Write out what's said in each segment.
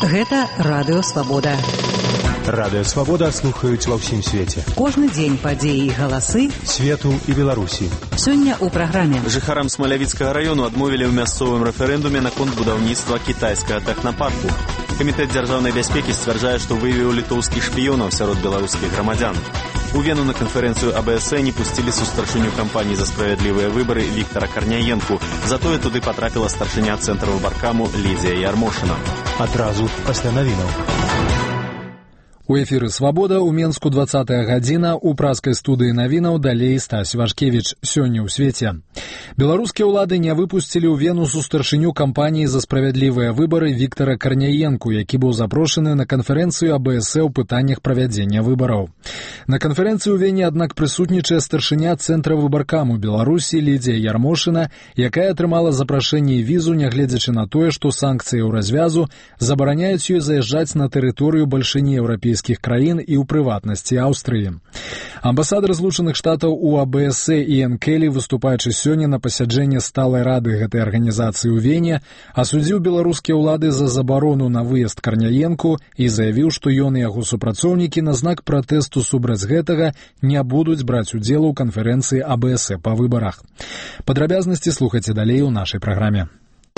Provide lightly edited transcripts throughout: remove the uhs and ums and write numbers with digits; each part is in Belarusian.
Гэта Радыё Свабода. Радыё Свабода слухаюць ва ўсім свеце. Кожны дзень падзеі і галасы свету і Беларусі. Сёння ў праграме. Жыхарам Смалявіцкага раёну адмовілі ў мясцовым рэферэндуме наконт будаўніцтва кітайскага тэхнапарку. Камітэт дзяржаўнай бяспекі сцвярджае, што выявіў літоўскіх шпіёнаў сярод беларускіх грамадзян. У Вену на канферэнцыю АБС не пусцілі старшыню кампаніі за справядлівыя выбары Віктара Карняенку. Затое туды патрапіла старшыня цэнтра выбаркаму Лідзія Ярмошына. Адразу пасля навінаў. У эфіры «Свабода» у Менску 20-я гадзіна, у праскай студыі навінаў далей Стась Вашкевіч. Сёння ў свеце. Беларускія ўлады не выпусцілі ў Вену старшыню кампаніі за справядлівыя выбары Віктара Карняенку, які быў запрошаны на канферэнцыю АБС ў пытаннях правядзення выбараў. На канферэнцыі ў Вене, аднак, прысутнічае старшыня цэнтра выбаркаму Беларусі Лідзія Ярмошына, якая атрымала запрашэнне і візу, нягледзячы на тое, што санкцыі ў развязу забараняюць ёй заязджаць на тэрыторыю бальшыні еўрапейскіх краін і ў прыватнасці Аўстрыі. Амбасадар Злучаных Штатаў у АБС Іэн Келі, выступаючы сёння на пасяджэнні сталай рады гэтай арганізацыі ў Вене, асудзіў беларускія ўлады за забарону на выезд Карняенку і заявіў, што ён і яго супрацоўнікі на знак пратэсту супраць гэтага не будуць браць удзел у канферэнцыі АБС па выбарах. Падрабязнасці слухайце далей у нашай праграме.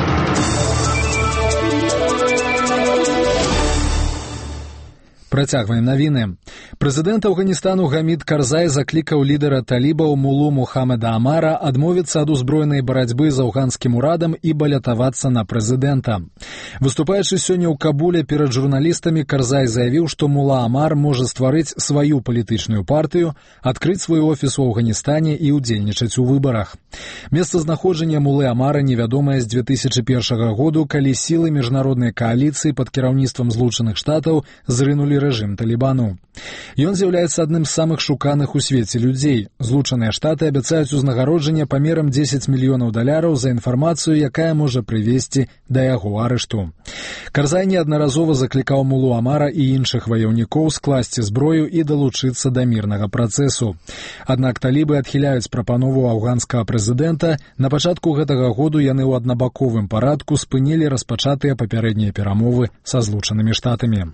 Працягваем навіны. Прэзідэнт Афганістану Гамід Карзай заклікаў лідара талібаў Мулу Мухаммеда Амара адмовіцца ад узброенай барацьбы з афганскім урадам і балятавацца на прэзідэнта. Выступаючы сёння ў Кабуле перад журналістамі, Карзай заявіў, што Мула Амар можа стварыць сваю палітычную партыю, адкрыць свой офіс у Афганістане і ўдзельнічаць у выбарах. Месцазнаходжанне Мулы Амара невядомае з 2001 году, калі сілы міжнароднай кааліцыі пад кіраўніцтвам Злучаных Штатаў зрынулі рэжым Талібану. Ён з'яўляецца адным з самых шуканых у свеце людзей. Злучаныя Штаты абяцаюць узнагароджанне памерам $10 мільёнаў за інфармацыю, якая можа прывесці да яго арышту. Карзай неаднаразова заклікаў Мулу Амара і іншых ваяўнікоў скласці зброю і далучыцца да мірнага працэсу. Аднак талібы адхіляюць прапанову афганскага прэзідэнта. На пачатку гэтага году яны ў аднабаковым парадку спынілі распачатыя папярэднія перамовы са Злучанымі Штатамі.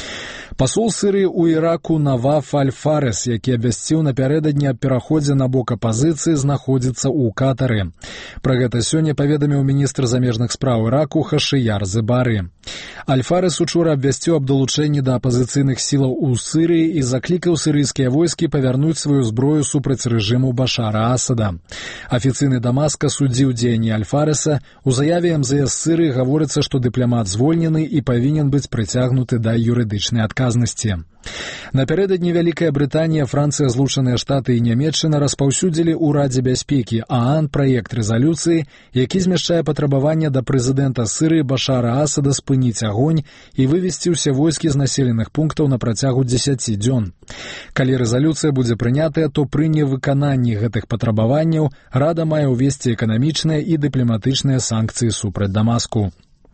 Пасол Сірыі ў Іраку Наваф Аль-Фарес, які абвясціў напярэдадні аб пераходзе на бок апазіцыі, знаходзіцца ў Катары. Пра гэта сёння паведаміў міністр замежных спраў Іраку Хашыяр Зыбары. Аль-Фарес учора абвясціў аб далучэнні да апазіцыйных сілаў у Сірыі і заклікаў сірыйскія войскі павярнуць сваю зброю супраць рэжыму Башара Асада. Афіцыйны Дамаск асудзіў дзеянні Аль-Фареса. У заяве МЗС Сірыі гаворыцца, што дыпламат звольнены і павінен быць прыцягнуты да юрыдычнай адказнасці. Напярэдадні Вялікая Брытанія, Францыя, Злучаныя Штаты і Нямецчына распаўсюдзілі ў Радзе бяспекі ААН праект рэзалюцыі, які змяшчае патрабаванне да прэзідэнта Сірыі Башара Асада спыніць агонь і вывесці ўсе войскі з населеных пунктаў на працягу 10 дзён. Калі рэзалюцыя будзе прынятая, то пры невыкананні гэтых патрабаванняў Рада мае ўвесці эканамічныя і дыпламатычныя санкцыі супраць Дамаску.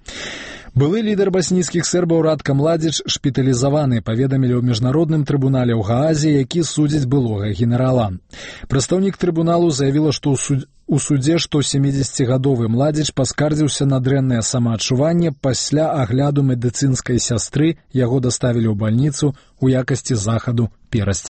Былы лідар баснійскіх сербаў Ратка Младзіч шпіталізаваны, паведамілі ў міжнародным трыбунале ў Гаазе, які судзіць былога генерала. Прадстаўнік трыбуналу заявіла, што у судзе, што 70-гадовы Младзіч паскардзіўся на дрэннае самаадчуванне пасля агляду медыцынскай сястры, яго даставілі ў бальніцу ў якасці захаду перасці.